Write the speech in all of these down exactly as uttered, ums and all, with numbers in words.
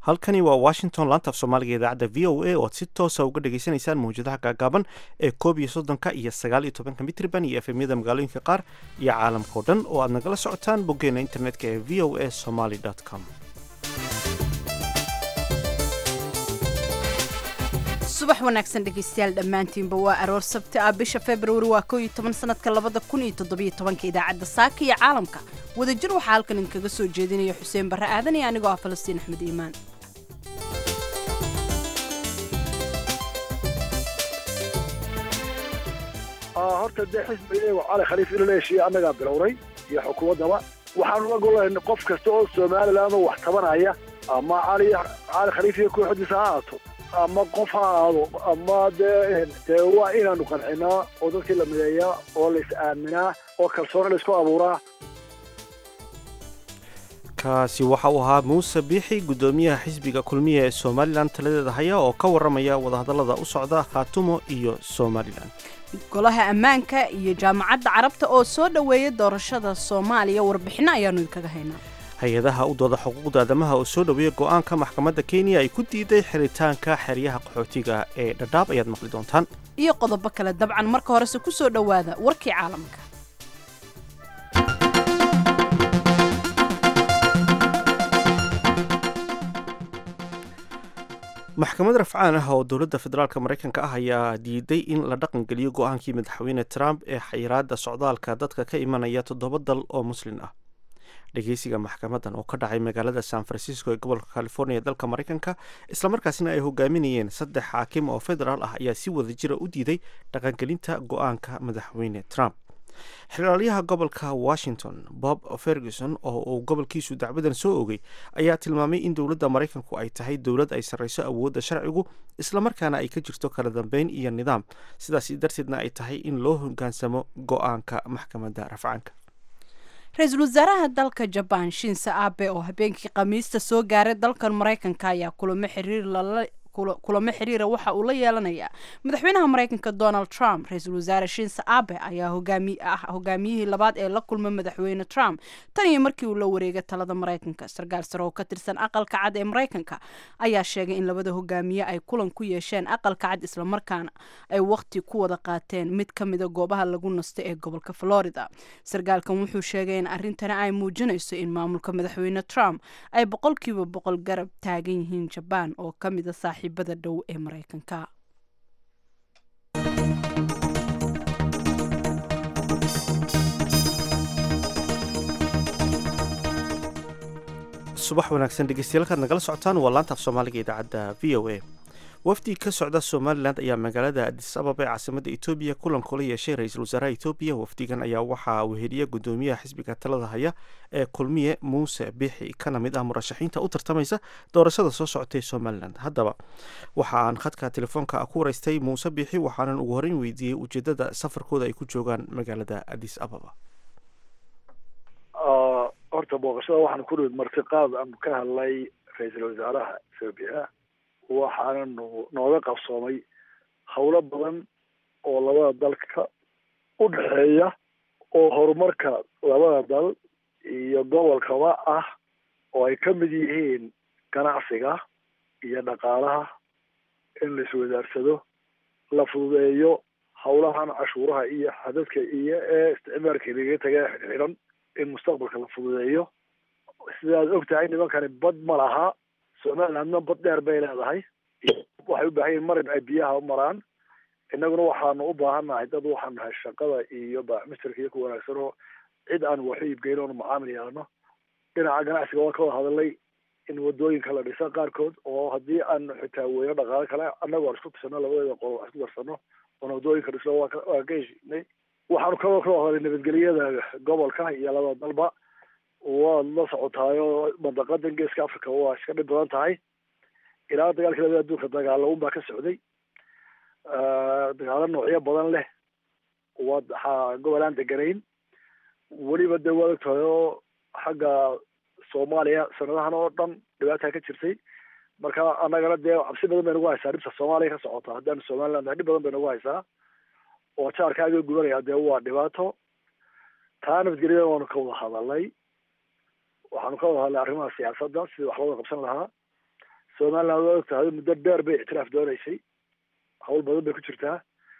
halkani waa washington laanta af soomaaliga idaacadda v o a oo aad si toosa uga dhagaysanaysaan mawjadaha gaagaaban ee koob iyo soddonka iyo sagaal iyo tobanka mitriban iyo efemyada magaalooyinka qaar iyo caalamka o dhan oo aad nagala socotaan boggeena internetka ee v o a somaly com. subax wanaagsan dhegaystayaal dhammaantiinba waa aroor sabti ah bisha februari waa koob iyo toban sanadka labada kun iyo toddobiyo tobanka idaacadda saaka iyo caalamka wadajir waxaa halkan idinkaga soo jeedinaya xuseen barre aadan iyo anigoo ah falastiin axmed iimaan. horta dee xisbiga cali khaliif ilaleeshiya annagaa bilowray iyo xukuumaddaba waxaan uga golayn qof kasta oo somaliland oo wax tabanaya ama cali cali khaliif iyo kooxdiisa ha ahaato ama qof ha ahaado ama dee dee waa inaanu qancinaa oo dadkii la mideeyaa oo la is aaminaa oo kalsooni la isku abuuraa. kaasi waxa uu ahaa muuse biixi guddoomiyaha xisbiga kulmiya ee somalilan taladeeda haya oo ka warramaya wadahadallada u socda khaatumo iyo somalilan. golaha ammaanka iyo jaamacadda carabta oo soo dhoweeya doorashada soomaaliya warbixinno ayaanu idinkaga haynaa. hay-adaha u dooda xuquuqda aadamaha oo soo dhoweeya go'aanka maxkamadda kenya ay ku diiday xiritaanka xeryaha qaxootiga ee dhadhaab ayaad maqli doontaan iyo qodobo kale dabcan marka horese ku soo dhowaada warkii caalamka. maxkamad rafcaan ah oo dowladda federaalk maraykanka ah ayaa diiday in la dhaqangeliyo go'aankii madaxweyne trump ee xayiraadda socdaalka dadka ka imanaya toddoba dal oo muslin ah. dhegeysiga maxkamadan oo ka dhacay magaalada san francisco ee gobolka california ee dalka maraykanka islamarkaasina ay hogaaminayeen saddex xaakim oo federaal ah ayaa si wada jira u diiday dhaqangelinta go'aanka madaxweyne trump. xilaalyaha gobolka washington bob ferguson oo uu gobolkiisu dacwadan soo ogay ayaa tilmaamay in dowladda maraykanku ay tahay dowlad ay sarreyso awoodda sharcigu islamarkaana ay ka jirto kala dambeyn iyo nidaam sidaas darteedna ay tahay in loo hogaansamo go'aanka maxkamadda rafcaanka. ra-iisul wasaaraha dalka jabaan shinse abe oo habeenkii khamiista soo gaaray dalkan maraykanka ayaa kulamo xiriir lala kulamo xiriira waxa uu la yeelanayaa madaxweynaha maraykanka donald trump. ra-iisul wasaare shinse abe ayaa hogaami ah hogaamiyihii labaad ee la kulma madaxweyne trump tan iyo markii uu la wareegay talada maraykanka. sarkaal sare oo ka tirsan aqalka cad ee maraykanka ayaa sheegay in labada hogaamiye ay kulan ku yeesheen aqalka cad islamarkaana ay waqti ku wada qaateen mid ka mida goobaha lagu nasto ee gobolka florida. sarkaalkan wuxuu sheegay in arrintani ay muujinayso in maamulka madaxweyne trump ay boqolkiiba boqol garab taagan yihiin jabaan oo ka mida saaxiibada dhow ee maraykanka. subax wanaagsan dhegeystayaal kaad nagala socotaan waa laanta af soomaaliga idaacadda v o a. wafdi ka socda somalilan ayaa magaalada adis ababa ee caasimadda etoobiya kulan kula yeeshay ra-iisul wasaaraha etoobiya. wafdigan ayaa waxaa weheliya guddoomiyaha xisbiga talada haya ee kulmiye muuse biixi kana mid ah murashaxiinta u tartamaysa doorashada soo socotay somalilan. haddaba waxa aan khadka telefoonka ku waraystay muuse biixi waxaanan ugu horreyn weydiiyey ujeedada safarkooda ay ku joogaan magaalada adis ababa. horta booqashada waxaan ku nimid martiqaad aan ka hadlay ra-iisul wasaaraha etoobiya waxaana nooga qabsoomay howlo badan oo labada dalka u dhexeeya oo horumarka labada dal iyo gobolkaba ah oo ay ka mid yihiin ganacsiga iyo dhaqaalaha in la iswadaarsado la fududeeyo howlahan cashuuraha iyo xadadka iyo ee isticmaalka laga taga xidhan in mustaqbalka la fududeeyo. sidaad og tahay nimankani bad ma laha, somalilandna bad dheer bay leedahay, waxay u baahan yihin mar in ay biyaha u maraan. innaguna waxaanu u baahannahay dad waxaan nahay shaqada iyo baaxmistarka iyo ku wanaagsan oo cid aan waxu iibgeyn oonu macaamil yeelano. dhinaca ganacsiga waa ka wada hadalay in wadooyinka la dhisa qaarkood oo haddii aan xitaa weyno dhaqaalo kale annagu aan isku tisano labadeeda qolo wax isku darsano oona wadooyinka dhisno waa waan ka heshinay. waxaanu ka ka wada hadlay nabadgelyada gobolka iyo labada dalba. waad la socotaayo mandaqadan geeska africa waa iska dhib badan tahay. ilaa dagaalkii labada adduunka dagaalo un baa ka socday, dagaalo noocyo badan leh waa waxaa gobol aan deganayn. weliba dee waad og tahay oo xagga soomaaliya sanadahan oo dhan dhibaataa ka jirtay. marka annagana dee cabsi badan bay nagu haysaa dhibta soomaaliya ka socota. haddaanu somaliland nahay dhib badan bay nagu haysaa oo jaarkaaga gubanaya dee waa dhibaato. taa nabadgelyada waanu ka wada hadalnay. waxaanu ka wada hadlay arrimaha siyaasadda sidii wax looga qabsan lahaa. somaliland waa ogtahay muddo dheer bay ictiraaf doonaysay hawl badan bay ku jirtaa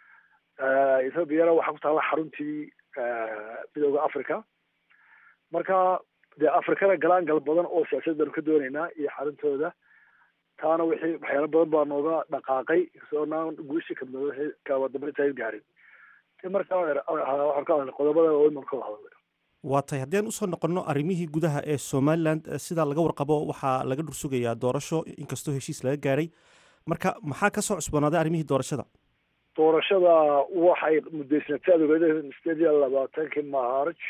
ethoobiana waxaa ku taalla xaruntii midooda africa marka dee afrikana galaangal badan oo siyaasad baanu ka doonaynaa iyo xaruntooda taana wixii waxyaalo badan baa nooga dhaqaaqay soonaan guushi kabadambaytayn gaarin markaa waxaan ka hadalnay qodobada oo iman ka hadalnay waa tahay haddii aan usoo noqonno arrimihii gudaha ee somaliland sidaa laga warqabo waxaa laga dhursugayaa doorasho inkastoo heshiis laga gaaray marka maxaa kasoo cusboonaaday arrimihii doorashada doorashada waxay muddaysnatay aad ogeed sideed iyo labaatankii march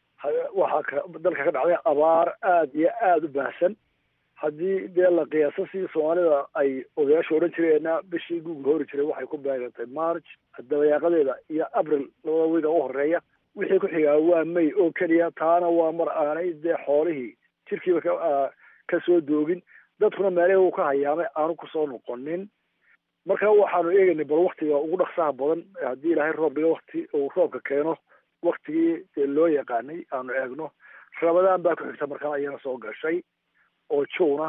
waxaa dalka ka dhacday abaar aada iyo aada u baahsan haddii dee la qiyaaso sidii soomaalida ay odayaasha odhan jireenna bishii guuga hori jiray waxay ku beegantay march dabayaaqadeeda iyo abril labada wiga u horeeya wixii ku xigaa waa may oo keliya taana waa mar aanay dee xoolihii jirkiiba ka ka soo doogin dadkuna meelihii uu ka hayaamay aanu kusoo noqonin marka waxaanu eegaynay bal waktiga ugu dhaqsaha badan haddii ilaahay roob dhiga wakti uu roobka keeno waktigii dee loo yaqaanay aanu eegno ramadaan baa ku xigta markaa ayana soo gashay oo juuna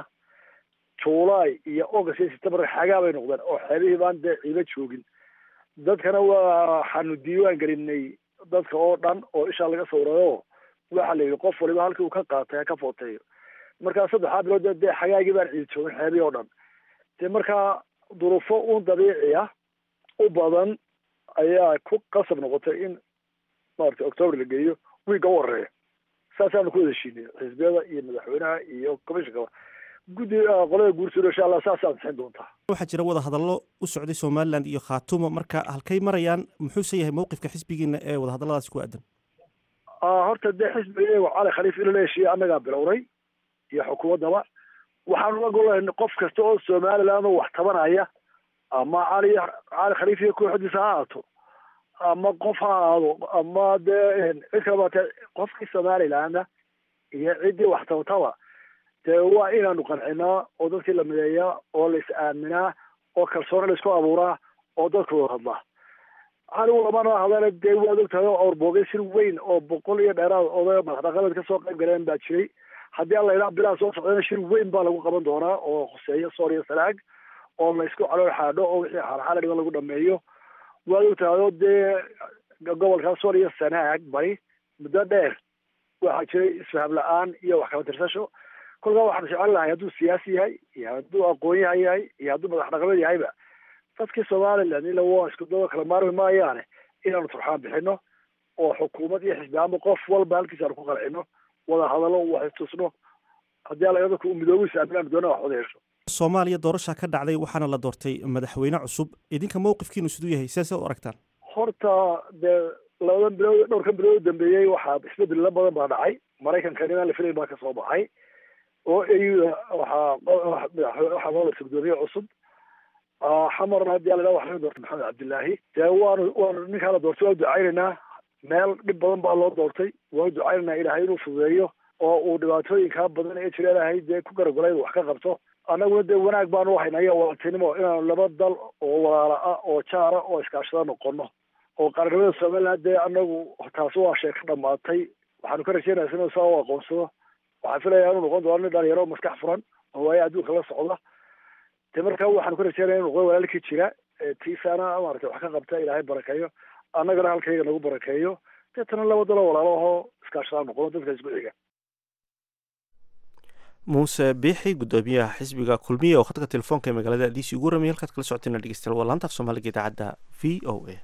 july iyo august iyo september xagaa bay noqdeen oo xeelihii baan dee ciiba joogin dadkana waxaanu diiwaan gelinay dadka oo dhan oo ishaa laga sawirayo waxaa la yidhi qof waliba halkii uu ka qaatay ha ka footeeyo markaa saddexaa bilood dee xagaagii baan ciid joogin xeelihii oo dhan dee markaa duruufo un dabiici ah u badan ayaa ku qasab noqotay in maaragtay october la geeyo wiigga u horeeya saasaanu ku wada heshiinay xisbiyada iyo madaxweynaha iyo commissionkaba guddi qolada guursuula insha allah saasaa ansixin doontaa waxaa jira wada hadallo u socday somaliland iyo khaatumo marka halkay marayaan muxuuse yahay mawqifka xisbigiina ee wadahadalladaasi ku aadan horta dee xisbiga iyago cali khaliif ila la heshiiye annagaa bilowray iyo xukuumaddaba waxaanu la golahay qof kasta oo somaliland oo wax tabanaya ama cali cali khaliif iyo kooxdiisa ha ahaato ama qof ha ahaado ama dee cid kala baatee qofkii somaliland iyo ciddii wax tabataba dee waa inaanu qancinaa oo dadkii la mideeyaa oo la is aaminaa oo kalsooni la isku abuuraa oo dadka wada hadlaa anigu lamana hadale dee waad ogtahay oo awrboogay shir weyn oo boqol iyo dheeraad oday madaxdhaqameed kasoo qayb galeen baa jiray haddii alla ilaa bilaa soo socdayna shir weyn baa lagu qaban doonaa oo khuseeyo soor iyo sanaag oo la isku calool xaadho oo wixii xaalxaala dhigan lagu dhameeyo waad ogtahay dee gobolkaas soor iyo sanaag bari muddo dheer waxaa jiray isfaham la-aan iyo wax kala tirsasho kolkaa waxaan jecel lahay hadduu siyaasi yahay iyo hadduu aqoon-yahan yahay iyo hadduu madax dhaqameed yahayba dadkii somaliland ila waa isku daba kala maarmi maayaane inaanu turxaan bixino oo xukuumad iyo xisbiyaanba qof walba halkiisa aanu ku qalcino wada hadallo wax istusno haddii alla dadku midoobiisa aaminaanu doona wax wada hesho soomaaliya doorasha ka dhacday waxaana la doortay madaxweyne cusub idinka mawqifkiinu siduu yahay sidaasad u aragtaan horta dee labadan bilood dhowrkan bilood u dambeeyey waxaa isbedello badan baa dhacay maraykanka inaan la filayn baa kasoo baxay oo eyuda waxaa waxaa loo dartay gudoomiye cusub xamarna haddii alla waxaa laga doortay maxamed cabdillaahi dee waanu waanu ninkaa la doortay waanu ducaynaynaa meel dhib badan baa loo doortay waanu ducaynaynaa ilaahay inuu fududeeyo oo uu dhibaatooyinkaa badan ee jira ilaahay dee ku garagolayd wax ka qabto annaguna dee wanaag baanu uhaynaya walaaltinimo inaanu laba dal oo walaala ah oo jaara oo iskaashada noqono oo qaranimada somaliland dee anagu taasi waa sheeko dhamaatay waxaanu ka rajeynaya inuu saa u aqoonsado waxaan filaya inuu noqon doono nin dhalinyaro maskax furan oo waayo adduunka la socda de markaa waxaanu ka rajeynaya inu noqdo walaalkii jira tiisaana maaragtay wax ka qabta ilaahay barakeeyo annagana halkayga nagu barakeeyo deetana laba dalo walaalahoo iskaashadaa noqono dadka isku xiga muuse biixi gudoomiyaha xisbiga kulmiya oo khadka telefoonka ee magaalada adiisi ugu ramiyay halkaad kala socoteen dhegeystayaal waa laanta af soomaaliga idaacadda v o a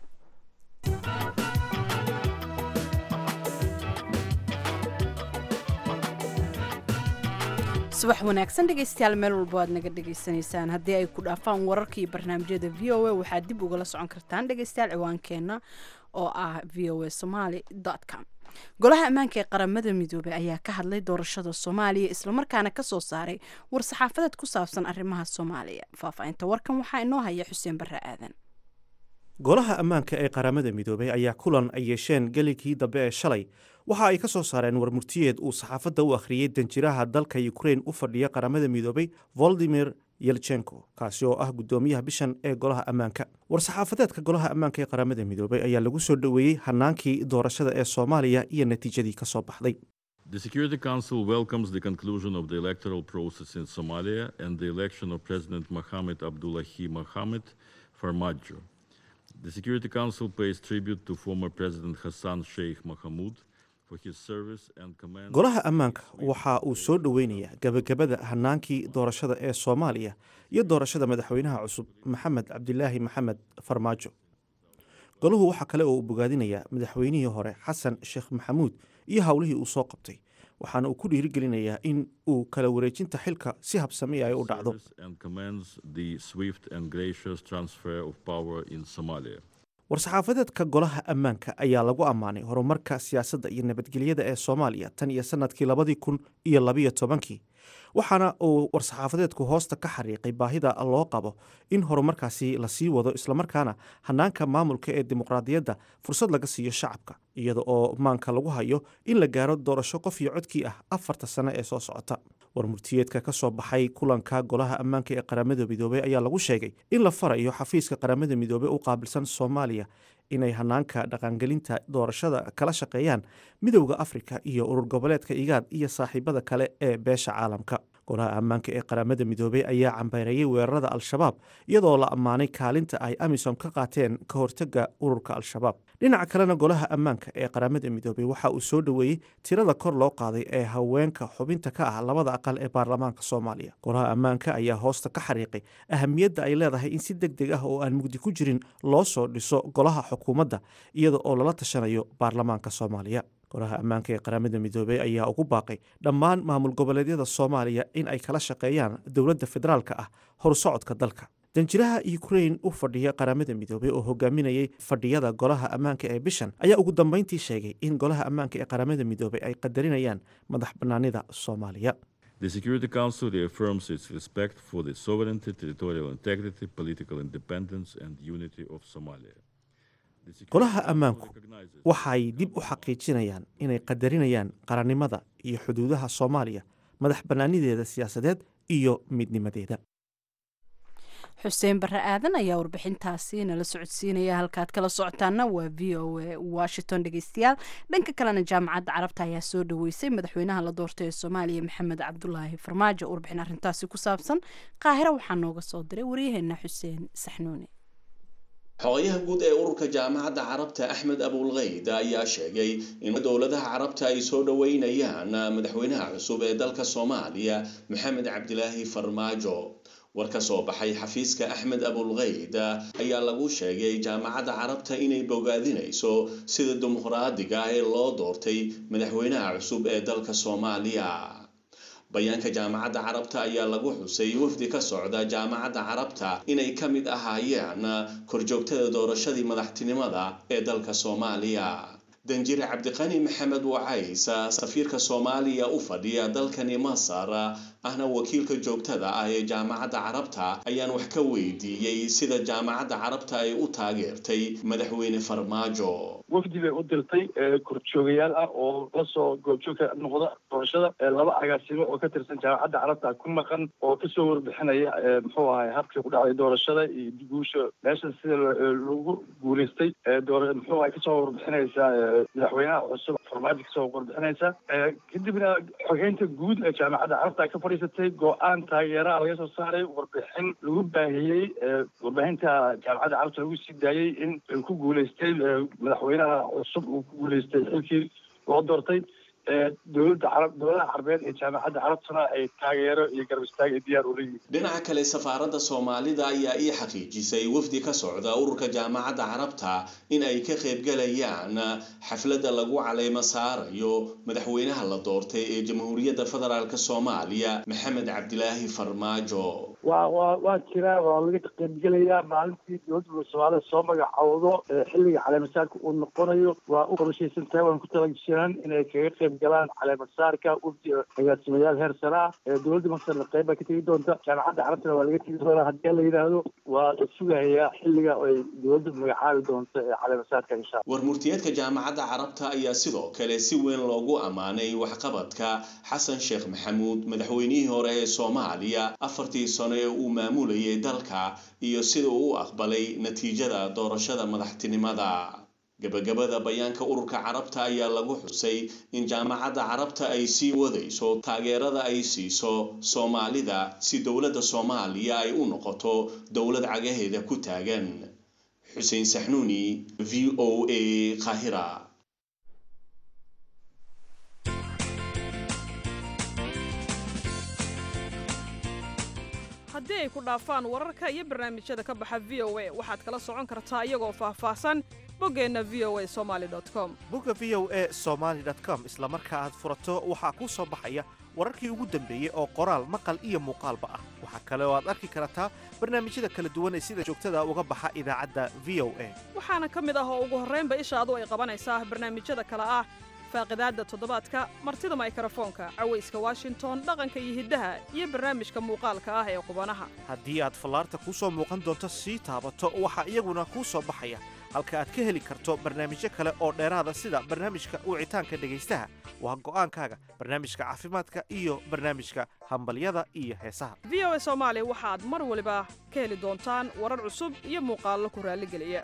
subax wanaagsan dhegeystayaal meel walba aad naga dhegeysanaysaan haddii ay ku dhaafaan wararka iyo barnaamijyada v o a waxaad dib ugala socon kartaan dhegeystayaal ciwaankeenna oo ah v o a somaly dot com golaha ammaanka ee qaramada midoobey ayaa ka hadlay doorashada soomaaliya islamarkaana kasoo saaray war-saxaafadeed ku saabsan arrimaha soomaaliya faahfaahinta warkan waxaa inoo haya xuseen barre aadan golaha ammaanka ee qaramada midoobey ayaa kulan ay yeesheen geligii dambe ee shalay waxa ay ka soo saareen warmurtiyeed uu saxaafadda u akhriyey danjiraha dalka ukrein u fadhiya qaramada midoobey voldimir yelchenko kaasi oo ah guddoomiyaha bishan ee golaha ammaanka war-saxaafadeedka golaha ammaanka ee qaramada midoobey ayaa lagu soo dhoweeyey hanaankii doorashada ee soomaaliya iyo natiijadii ka soo baxday The Security Council welcomes the conclusion of the electoral process in Somalia and the election of President Mohamed Abdullahi Mohamed Farmajo. The Security Council pays tribute to former President Hassan Sheikh Mohamud for his service and command. golaha ammaanka waxa uu soo dhoweynayaa gabagabada hanaankii doorashada ee Soomaaliya iyo doorashada madaxweynaha cusub Maxamed Cabdilaahi Maxamed Farmaajo. golahu waxa kale oo uu bogaadinayaa madaxweynihii hore Xasan Sheikh Maxamuud iyo hawlihii uu soo qabtay, waxaana uu ku dhiirigelinayaa in uu kala wareejinta xilka si habsami ah u dhacdo. And commends the swift and gracious transfer of power in Somalia. war-saxaafadeedka golaha ammaanka ayaa lagu ammaanay horumarka siyaasadda iyo nabadgelyada ee Soomaaliya tan iyo sanadkii labadii kun iyo labiyo tobankii, waxaana uu war-saxaafadeedku hoosta ka xariiqay baahida loo qabo in horumarkaasi la sii wado islamarkaana hanaanka maamulka ee dimuqraadiyadda fursad laga siiyo shacabka, iyada oo maanka lagu hayo in la gaaro doorasho qof iyo codkii ah afarta sano ee soo socota. warmurtiyeedka ka soo baxay kulanka golaha ammaanka ee qaramada midoobay ayaa lagu sheegay in la farayo xafiiska qaramada midoobay u qaabilsan Soomaaliya inay hanaanka dhaqangelinta doorashada kala shaqeeyaan midowda Afrika iyo urur goboleedka IGAD iyo saaxiibada kale ee beesha caalamka. golaha ammaanka ee qaramada midoobay ayaa cambaarayay weerarada Al-Shabaab iyadoo la ammaanay kaalinta ay AMISOM ka qaateen ka hortagga ururka Al-Shabaab. dhinaca kalena golaha ammaanka ee qaramada midoobay waxa uu soo dhaweeyay tirada kor loo qaaday ee haweenka xubinta ka ah labada aqal ee baarlamaanka Soomaaliya. golaha ammaanka ayaa hoosta ka xariiqay ahamiyadda ay leedahay in si degdeg ah oo aan mugdi ku jirin loo soo dhiso golaha xukuumadda iyada oo lala tashanayo baarlamaanka Soomaaliya. golaha ammaanka ee qaramada midoobay ayaa ugu baaqay dhammaan maamul goboleedyada Soomaaliya in ay kala shaqeeyaan dowladda federaalka ah horsocodka dalka. danjiraha Ukraine u fadhiya qaramada midoobay oo hogaaminayay fadhiyada golaha ammaanka ee bishan ayaa ugu dambeyntii sheegay in golaha ammaanka ee qaramada midoobay ay qadarinayaan madax bannaanida Soomaaliya. The Security Council reaffirms its respect for the sovereignty, territorial integrity, political independence and unity of Somalia. golaha ammaanku waxay dib u xaqiijinayaan inay qadarinayaan qarannimada iyo xuduudaha Soomaaliya, madax bannaanideeda siyaasadeed iyo midnimadeeda. xuseen barre aadan ayaa warbixintaasi nala socodsiinaya. halkaad kala socotaana waa v o a Washington. dhegeystayaal, dhanka kalena jaamacadda carabta ayaa soo dhaweysay madaxweynaha la doortay ee Soomaaliya Maxamed Cabdulaahi Farmaajo. warbixin arrintaasi ku saabsan Qaahira waxaa nooga soo diray waryaheena Xuseen Saxnuuni. xogayaha guud ee ururka jaamacadda carabta Axmed Abulghayd ayaa sheegay in dowladaha carabta ay soo dhaweynayaan madaxweynaha cusub ee dalka Soomaaliya Maxamed Cabdilaahi Farmaajo. war ka soo baxay xafiiska Axmed Abulghayd ayaa lagu sheegay jaamacadda carabta inay bogaadinayso sida dimuqraadiga ah ee loo doortay madaxweynaha cusub ee dalka Soomaaliya. bayaanka jaamacadda carabta ayaa lagu xusay wafdi ka socda jaamacadda carabta inay ka mid ahaayeen korjoogtada doorashadii madaxtinimada ee dalka Soomaaliya. danjire Cabdiqani Maxamed Wacays, safiirka Soomaaliya u fadhiya dalkani Masar ahna wakiilka joogtada ah ee jaamacadda carabta, ayaan wax ka weydiiyey sida jaamacadda carabta ay u taageertay madaxweyne Farmaajo. wafdi bay u dirtay korjoogayaal ah oo la soo goobjoogka noqda doorashada laba agaasimo oo ka tirsan jaamacadda carabta ku maqan oo ka soo warbixinaya muxuu ahay habkii ku dhacay doorashada iyo guusha meesha sida lagu guuleystay muxuu ahay ka soo warbixinaysa madaxweynaha cusub Farmaajo ka soo warbixinaysa. kadibna xogeynta guud ee jaamacadda carabta ka fadhiisatay go'aan taageera laga soo saaray warbixin lagu baahiyey warbaahinta jaamacadda carabta lagu sii daayay in ku guuleystay madaxweynaha cusub uu ku guuleystay xilkii loo doortay. dowladda carab dowladaha carbeed ee jaamacadda carabtuna ay taageero iyo garab istaag ay diyaar u leeyihiin. dhinaca kale, safaaradda Soomaalida ayaa ii xaqiijisay wafdi ka socda ururka jaamacadda carabta in ay ka qaybgalayaan xafladda lagu caleemo saarayo madaxweynaha la doortay ee Jamhuuriyadda Federaalka Soomaaliya Maxamed Cabdilaahi Farmaajo. waa waa waa jira waa laga qaybgalayaa maalintii dowladda Soomaalida soo magacawdo xilliga caleemasaarka uu noqonayo. waa u qorshaysan tahay waan ku talagashan inay kaga qayb galaan caleemasaarka wafdi agaasimayaal heer sare ah ee dowladda Masar qayb ka tagi doonta. jaamacadda carabta waa laga tagi doonaa haddii la yiraahdo. waa la sugayaa xilliga ay dowladda magacaabi doonto ee caleemasaarka insha Allah. warmurtiyeedka jaamacadda carabta ayaa sidoo kale si weyn loogu amaanay waxqabadka Xasan Sheikh Maxamuud, madaxweynihii hore ee Soomaaliya afartii sano ee uu maamulayay dalka, iyo sida uu u aqbalay natiijada doorashada madaxtinimada. gabagabada bayaanka ururka carabta ayaa lagu xusay in jaamacadda carabta ay sii wadayso taageerada ay siiso Soomaalida si dowladda Soomaaliya ay u noqoto dowlad cagaheeda ku taagan. Xuseen Saxnuuni, V O A, Qaahira. haddii ay ku dhaafaan wararka iyo barnaamijyada ka baxa V O A waxaad kala socon kartaa iyagoo faahfaahsan boggeenna v o a somali dot com. bogga v o a somali dot com isla marka aad furato waxaa kuu soo baxaya wararkii ugu dambeeyey oo qoraal maqal iyo muuqaalba ah. waxaa kale oo aad arki kartaa barnaamijyada kala duwan ee sida joogtada uga baxa idaacadda V O A. waxaana ka mid ah oo ugu horraynba ishaadu ay qabanaysaa barnaamijyada kale ah faaqidaadda toddobaadka, martida mikrofoonka, cawayska Washington, dhaqanka iyo hiddaha, iyo barnaamijka muuqaalka ah ee qubanaha. haddii aad fallaarta kuu soo muuqan doonto sii taabato waxaa iyaguna kuu soo baxaya halka aad ka heli karto barnaamijyo kale oo dheeraada sida barnaamijka wicitaanka dhegaystaha waa go'aankaaga, barnaamijka caafimaadka iyo barnaamijka hambalyada iyo heesaha. V O A Soomaali waxaad mar waliba ka heli doontaan warar cusub iyo muuqaallo ku raalligeliya.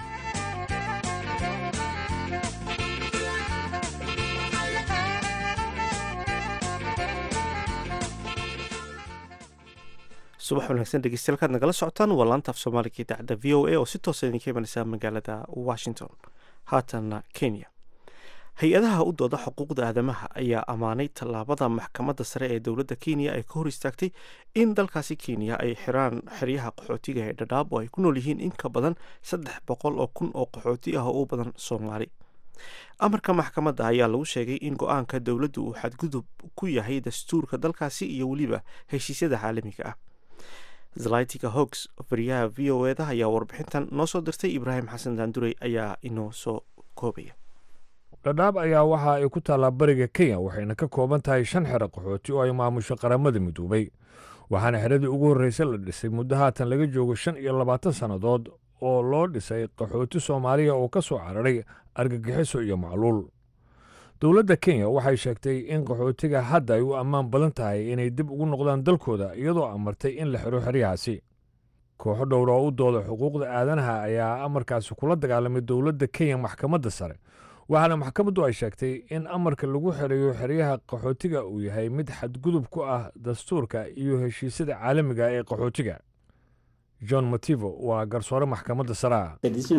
subax wanaagsan dhegeystayaal kaad nagala socotaan waa laanta af soomaaliga idaacadda v o a oo si toosa idinka imanaysa magaalada washington. haatanna kenya, hay-adaha u dooda xuquuqda aadamaha ayaa ammaanay tallaabada maxkamadda sare ee dowladda kenya ay ka hor istaagtay in dalkaasi kenya ay xiraan xeryaha qaxootiga ee dhadhaab oo ay ku nool yihiin in ka badan saddex boqol oo kun oo qaxooti ah oo u badan soomaali. amarka maxkamadda ayaa lagu sheegay in go-aanka dowladdu uu xadgudub ku yahay dastuurka dalkaasi iyo weliba heshiisyada caalamiga ah. zlaytika hogs wariyaha v o eda ayaa warbixintan noo soo dirtay. ibraahim xasan daandurey ayaa inoo soo koobaya. dhadhaab ayaa waxa ay ku taallaa bariga kenya waxayna ka kooban tahay shan xero qaxooti oo ay maamusho qaramada midoobay. waxaana xeradii ugu horreysay la dhisay muddo haatan laga joogo shan iyo labaatan sannadood oo loo dhisay qaxooti soomaaliya oo ka soo cararay argagixiso iyo macluul. dowladda kenya waxay sheegtay in qaxootiga hadda ay u ammaan badan tahay inay dib ugu noqdaan dalkooda iyadoo amartay in la xiro xeryahaasi. kooxo dhowr oo u dooda xuquuqda aadanaha ayaa amarkaasi kula dagaalamay dowladda kenya maxkamadda sare, waxaana maxkamaddu ay sheegtay in amarka lagu xirayo xeryaha qaxootiga uu yahay mid xadgudub ku ah dastuurka iyo heshiisyada caalamiga ee qaxootiga. john motivo waa garsoore maxkamadda sare ah.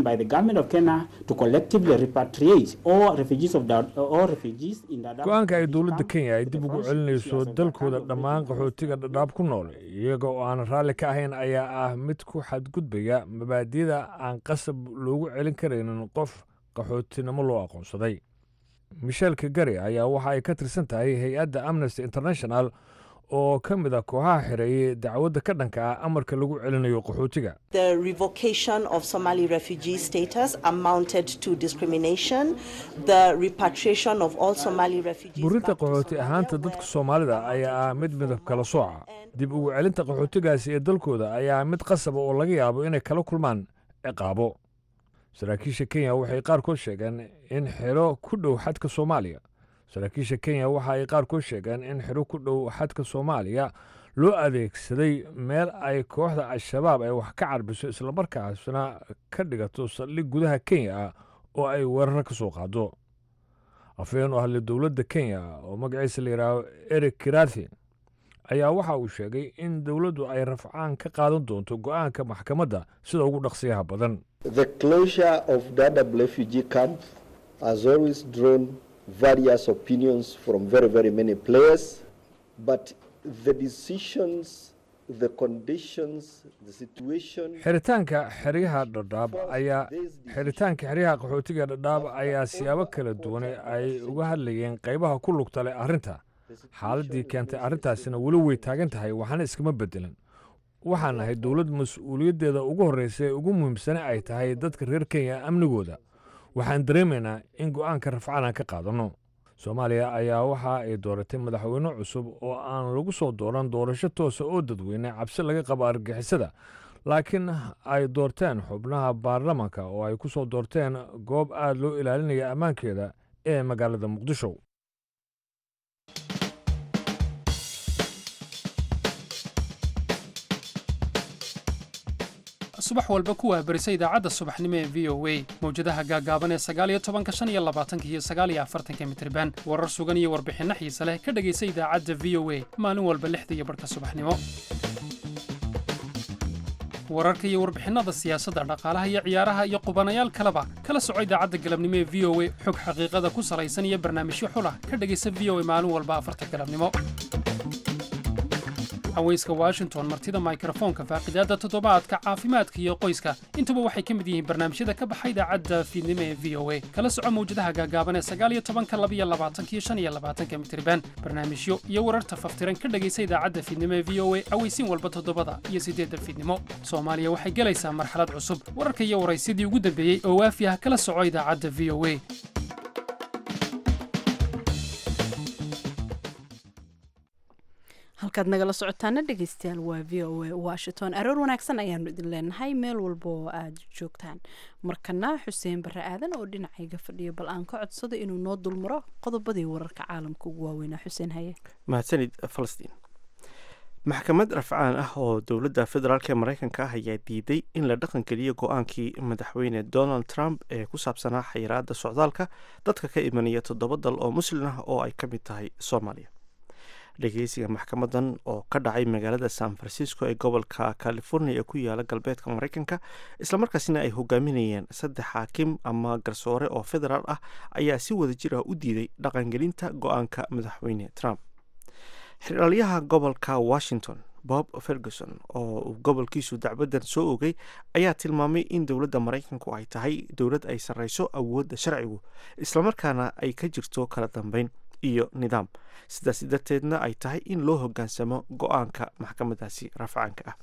go-aanka ay dowladda kenya ay dib ugu celinayso dalkooda dhammaan qaxootiga dhadhaab ku nool iyaga oo aan raalli ka ahayn ayaa ah mid ku xadgudbaya mabaadiyada aan qasab loogu celin karaynin qof qaxootinimo loo aqoonsaday. michel kagari ayaa waxa ay ka tirsan tahay hay-adda amnesty international oo ka mid ah kooxaha xireeyey dacwadda ka dhanka ah amarka lagu celinayo qaxootiga. burinta qaxooti ahaanta dadka soomaalida ayaa ah mid midab kala sooca. dib ugu celinta qaxootigaasi ee dalkooda ayaa mid qasaba oo laga yaabo inay kala kulmaan ciqaabo. saraakiisha kenya waxay qaarkood sheegeen in xero ku dhow xadka soomaaliya saraakiisha kenya waxa ay qaarkood sheegeen in xero ku dhow xadka soomaaliya loo adeegsaday meel ay kooxda al-shabaab ay wax ka carbiso islamarkaasna ka dhigato saldhig gudaha kenya ah oo ay weeraro ka soo qaado. afhayeen oo hadlay dowladda kenya oo magaciisa la yidhaaho eric kirathi ayaa waxa uu sheegay in dowladdu ay rafcaan ka qaadan doonto go-aanka maxkamadda sida ugu dhaqsiyaha badan. The closure of Dadaab refugee camp has always drawn various opinions from very, very many players, but the decisions, the conditions, the situation... xiritaanka xeryaha dhadhaab ayaa xiritaanka xeryaha qaxootiga dhadhaab ayaa siyaabo kala duwan ay uga hadlayeen qaybaha ku lugta leh arrinta. xaaladdii keentay arrintaasina weli way taagan tahay waxaana iskama bedelan. waxaan nahay dowlad mas-uuliyaddeeda ugu horreysa ee ugu muhiimsane ay tahay dadka reer kenya amnigooda. waxaan dareemaynaa in go'aanka rafcaan aan ka qaadanno. soomaaliya ayaa waxa ay dooratay madaxweyne cusub oo aan lagu soo dooran doorasho toosa oo dadweyne cabsi laga qabo argagixisada, laakiin ay doorteen xubnaha baarlamanka oo ay ku soo doorteen goob aad loo ilaalinaya ammaankeeda ee magaalada muqdisho. subax walba ku waabarisa idaacadda subaxnimo ee v o a mawjadaha gaagaaban ee sagaal iyo tobanka shan iyo labaatanka iyo sagaal iyo afartanka mitirban warar sugan iyo warbixinno xiise leh ka dhegaysa idaacadda v o a maalin walba lixda iyo barhka subaxnimo wararka iyo warbixinada siyaasadda dhaqaalaha iyo ciyaaraha iyo qubanayaal kaleba kala soco idaacadda galabnimo ee v o a xog xaqiiqada ku salaysan iyo barnaamijyo xulah ka dhegaysa v o a maalin walba afarta galabnimo haweyska washington martida mikrofoonka faaqidaada toddobaadka caafimaadka iyo qoyska intuba waxay ka mid yihiin barnaamijyada ka baxa idaacadda fiidnimo ee v o a kala soco mawjadaha gaagaaban ee sagaal iyo tobanka laba iyo labaatanka iyo shan iyo labaatanka mitirban barnaamijyo iyo wararta faftiran ka dhegaysa idaacadda fiidnimo ee v o a aweysiin walba toddobada iyo siddeedda fiidnimo soomaaliya waxay gelaysaa marxalad cusub wararka iyo waraysidii ugu dambeeyey oo waafi ah kala soco idaacadda v o a halkaad nagala socotaana dhegeystayaal waa v o a washington aroor wanaagsan ayaanu idin leenahay meel walba oo aad joogtaan markana xuseen barre aadan oo dhinacayga fadhiyo bal aan ka codsado inuu noo dulmaro qodobadii wararka caalamka ugu waaweynaa xuseen haye mahadsanid falastiin maxkamad rafcaan ah oo dowladda federaalk ee maraykanka ah ayaa diiday in la dhaqangeliyo go-aankii madaxweyne donald trump ee ku saabsanaa xayiraada socdaalka dadka ka imanaya toddoba dal oo muslin ah oo ay ka mid tahay soomaaliya dhegeysiga maxkamadan oo ka dhacay magaalada san francisco ee gobolka california ee ku yaala galbeedka maraykanka islamarkaasina ay hogaaminayeen saddex xaakim ama garsoore oo federaal ah ayaa si wada jir ah u diiday dhaqangelinta go-aanka madaxweyne trump xiraalyaha gobolka washington bob ferguson oo uu gobolkiisu dacbadan soo ogay ayaa tilmaamay in dowladda maraykanku ay tahay dowlad ay sarreyso awoodda sharcigu islamarkaana ay ka jirto kala dambeyn iyo nidaam sidaas darteedna ay tahay in loo hogaansamo go-aanka maxkamadaasi rafcaanka ah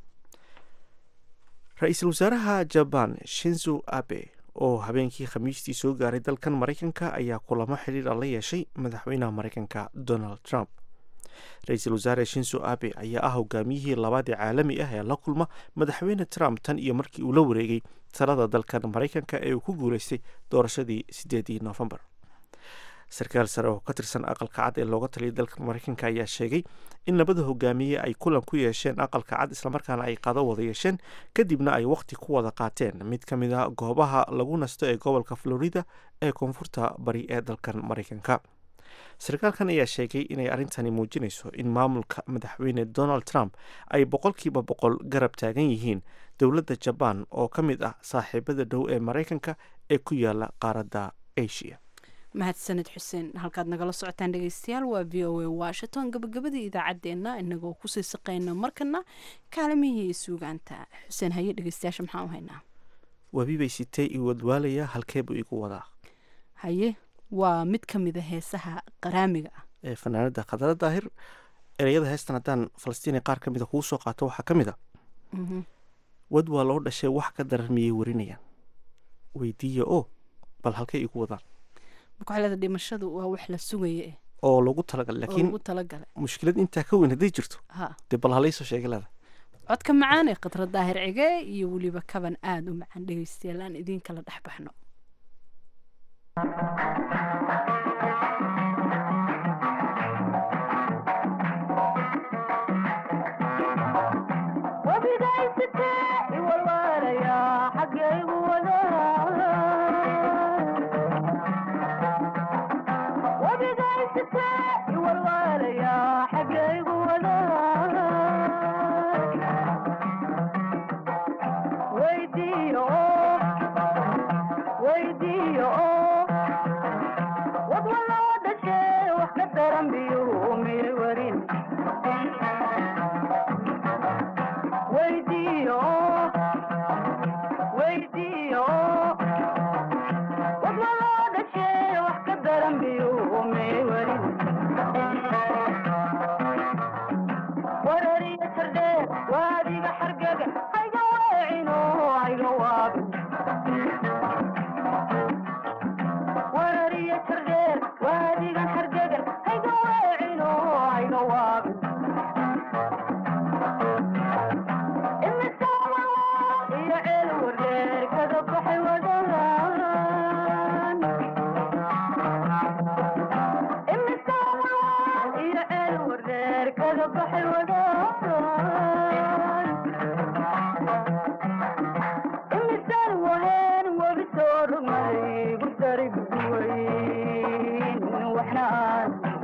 ra-iisul wasaaraha jaban shinzo abe oo habeenkii khamiistii soo gaaray dalkan maraykanka ayaa kulamo xidhiira la yeeshay madaxweynaha maraykanka donald trump ra-iisul wasaare shinzo abe ayaa ah hogaamiyihii labaadii caalami ah ee la kulma madaxweyne trump tan iyo markii uu la wareegay talada dalkan maraykanka ee uu ku guuleystay doorashadii sideedii noofembar sarkaal sare oo ka tirsan aqalka cad ee looga taliyay dalka maraykanka ayaa sheegay in labada hogaamiye ay kulan ku yeesheen aqalka cad islamarkaana ay qado wada yeesheen kadibna ay waqti ku wada qaateen mid ka mid a goobaha lagu nasto ee gobolka florida ee koonfurta bari ee dalkan maraykanka sarkaalkan ayaa sheegay inay arrintani muujinayso in maamulka madaxweyne donald trump ay boqolkiiba boqol garab taagan yihiin dowladda jabaan oo ka mid ah saaxiibada dhow ee maraykanka ee ku yaala qaaradda asia mahadsanid xuseen halkaad nagala socotaan dhegeystayaal waa v o a washington gabagabadii idaacaddeenna inagoo kusii saqeyna markana kaalimihii suugaanta xuseen haye dhegeystayaasha maxaan u haynaa wabibay sitee i wadwaalaya halkeebuu igu wadaa haye waa mid ka mid a heesaha qaraamiga ah ee fanaanada khadra daahir ereyada heestan haddaan falastiini qaar ka mida kuu soo qaato waxaa ka mid a wad waa loo dhashay wax ka daran miyay warinayaan weydiiya oo bal halkay igu wadaan bukaxlada dhimashadu waa wax la sugaya eh oo lagu talagalay laakiin lagu talagalay mushkilad intaa ka weyn hadday jirto ha dee bal halaysoo sheegay leeda codka macaan ee khadra daahir cige iyo weliba kaban aada u macaan dhegeystayaal aan idiin kala dhex baxno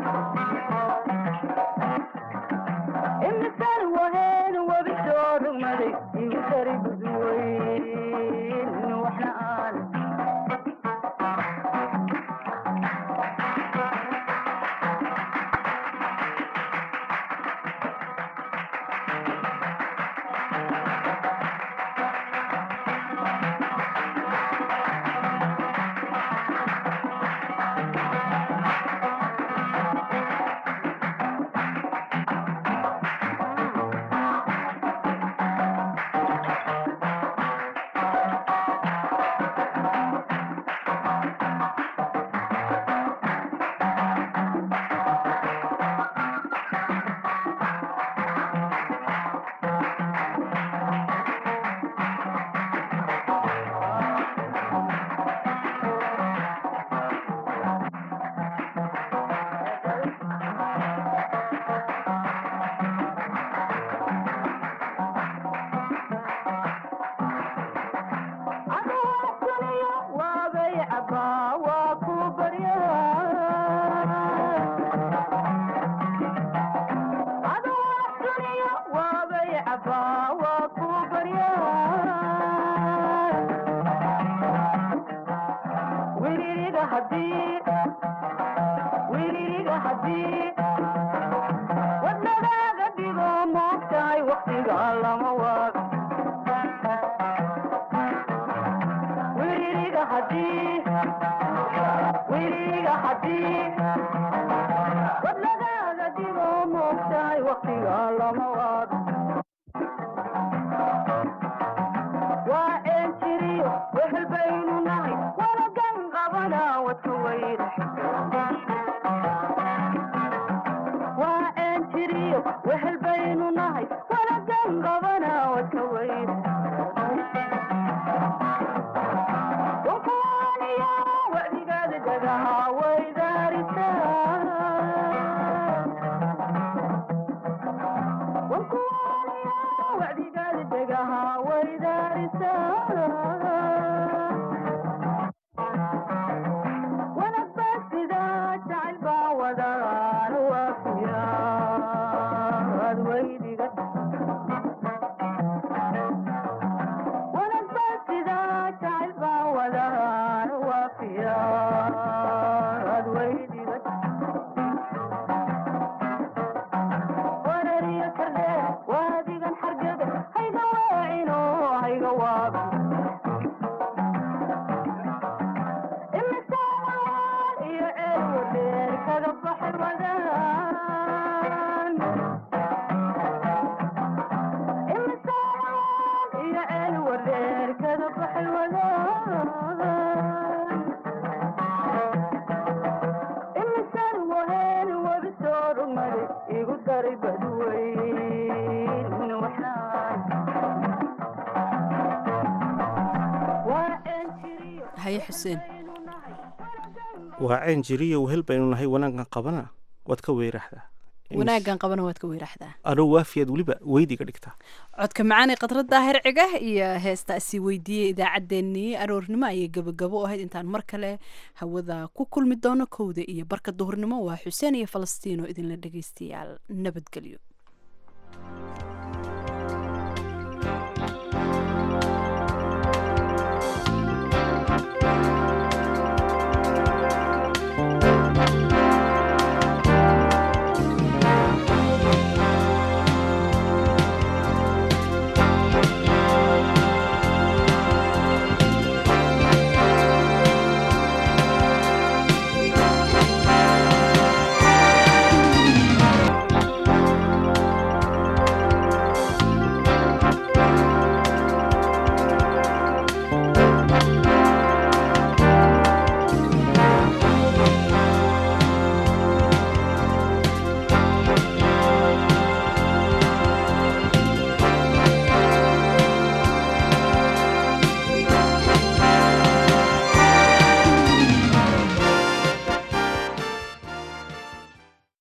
waa ceen jiriyo wehel baynu nahay wanaaggan qabana waad ka weeraxdaa wanaaggan qabana waad ka weeraxdaa adoo waafiyaad weliba weydiga dhigtaa codka macaani khadradda herciga iyo heestaasi weydiiyey idaacaddeenii aroornimo ayay gabagabo ahayd intaan mar kale hawada ku kulmi doono kowda iyo barka duhurnimo waa xuseen iyo falastiino idinla dhegaystayaal nabadgelyo